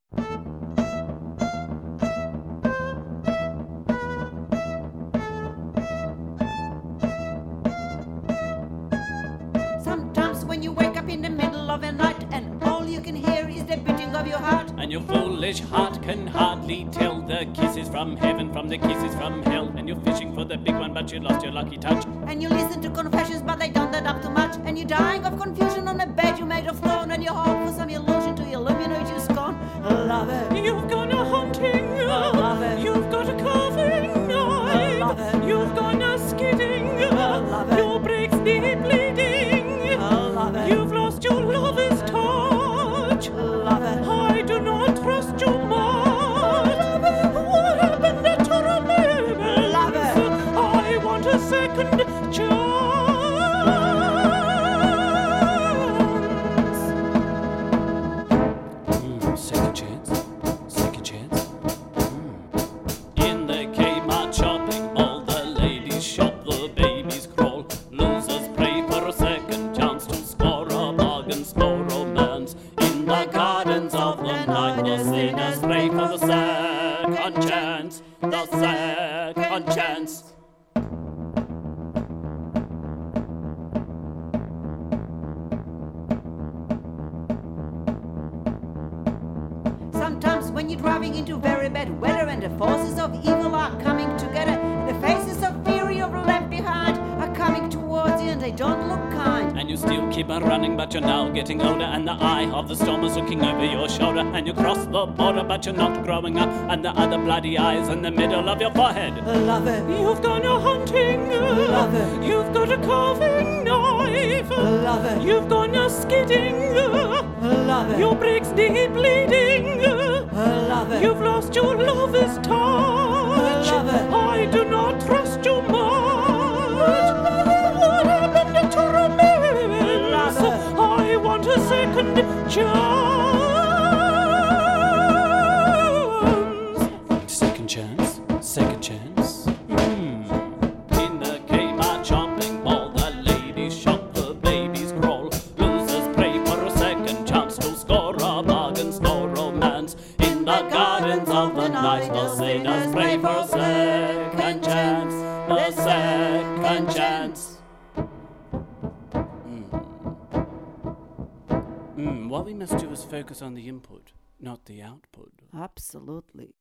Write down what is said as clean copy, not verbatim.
Sometimes when you wake up in the middle of the night and all you can hear is the beating of your heart, and your foolish heart can hardly tell the kisses from heaven from the kisses from hell, and you're fishing for the big one but you lost your lucky touch, and you listen to confessions but they don't add up too much, and you're dying of confusion on a bed you made of stone, and you hope for some illusion to illuminate your scorn. Lover, you've gone a hunting, lover, you've got a carving knife, lover, you've gone a skidding, lover, your breaks deep bleeding, lover, you've lost your lover's touch, lover, I do not trust you much. What happened to romance? I want a second chance. Second chance? Second chance? In the Kmart shopping, all the ladies shop, the babies crawl. Losers pray for a second chance to score a bargain, score romance. In the gardens of the night, the sinners pray for the second chance, the second chance. Sometimes when you're driving into very bad weather and the forces of evil are coming together, and the faces of fury of left behind are coming towards you and they don't look kind, and you still keep on running but you're now getting older, and the eye of the storm is looking over your shoulder, and you cross the border but you're not growing up, and the other bloody eyes in the middle of your forehead. Lover, you've gone a hunting, lover, you've got a carving knife, lover, you've gone a skidding, lover, your breaks deep bleeding, lover, you've lost your lover's touch, lover, I do not trust you much. What happened to romance? I want a second chance. Second chance? Second chance? In the Kmart shopping mall, the ladies shop, the babies crawl. Losers pray for a second chance to score a bargain, score romance. In the gardens of the night, the sinners pray for a second chance, the second chance. What we must do is focus on the input, not the output. absolutely.